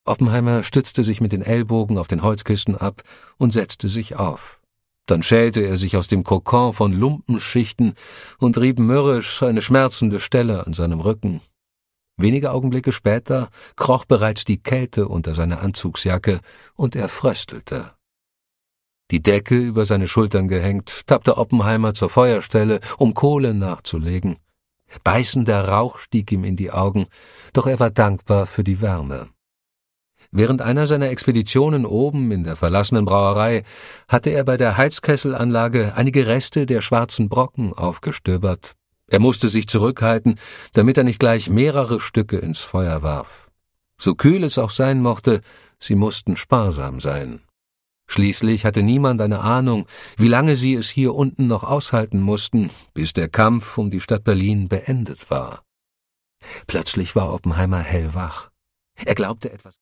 Oppenheimer stützte sich mit den Ellbogen auf den Holzkisten ab und setzte sich auf. Dann schälte er sich aus dem Kokon von Lumpenschichten und rieb mürrisch eine schmerzende Stelle an seinem Rücken. Wenige Augenblicke später kroch bereits die Kälte unter seine Anzugsjacke und er fröstelte. Die Decke über seine Schultern gehängt, tappte Oppenheimer zur Feuerstelle, um Kohle nachzulegen. Beißender Rauch stieg ihm in die Augen, doch er war dankbar für die Wärme. Während einer seiner Expeditionen oben in der verlassenen Brauerei hatte er bei der Heizkesselanlage einige Reste der schwarzen Brocken aufgestöbert. Er musste sich zurückhalten, damit er nicht gleich mehrere Stücke ins Feuer warf. So kühl es auch sein mochte, sie mussten sparsam sein. Schließlich hatte niemand eine Ahnung, wie lange sie es hier unten noch aushalten mussten, bis der Kampf um die Stadt Berlin beendet war. Plötzlich war Oppenheimer hellwach. Er glaubte etwas